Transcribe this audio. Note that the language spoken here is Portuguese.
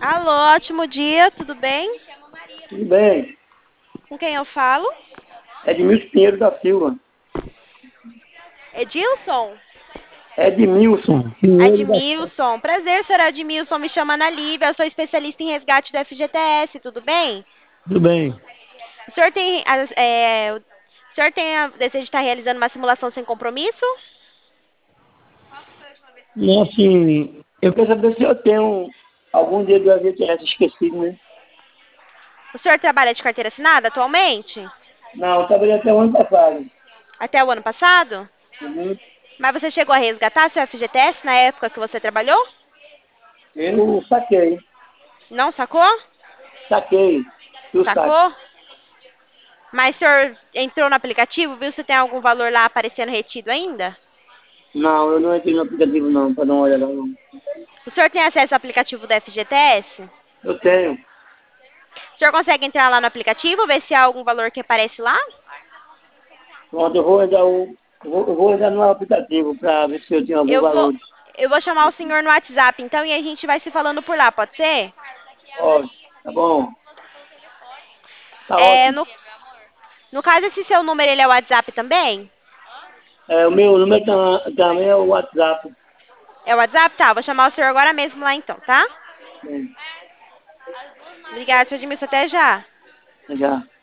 Alô, ótimo dia, tudo bem? Tudo bem. Com quem eu falo? Edmilson Pinheiro da Silva. Edilson? Edmilson Pinheiro da Silva. Admilson. Prazer, senhor Admilson. Me chama Ana Lívia, eu sou especialista em resgate do FGTS, tudo bem? Tudo bem. O senhor tem, o senhor tem a desejo de estar realizando uma simulação sem compromisso? E assim, eu quero saber se eu tenho algum dia do FGTS esquecido, né? O senhor trabalha de carteira assinada atualmente? Não, eu trabalhei até o ano passado. Até o ano passado? Uhum. Mas você chegou a resgatar seu FGTS na época que você trabalhou? Eu saquei. Não sacou? Saquei. Do saque. Sacou? Mas o senhor entrou no aplicativo, viu se tem algum valor lá aparecendo retido ainda? Não, eu não entrei no aplicativo não, para dar uma olhada não. O senhor tem acesso ao aplicativo do FGTS? Eu tenho. O senhor consegue entrar lá no aplicativo, ver se há algum valor que aparece lá? Pronto, eu vou entrar no aplicativo para ver se eu tenho algum Eu vou, valor. eu vou chamar o senhor no WhatsApp, então, e a gente vai se falando por lá, pode ser? Ó, tá bom. Tá É, ótimo. no caso, esse seu número, ele é o WhatsApp também? O meu número também é o WhatsApp. É o WhatsApp? Tá, vou chamar o senhor agora mesmo lá então, tá? Bem, Obrigada, senhor Edmilson, até já. já.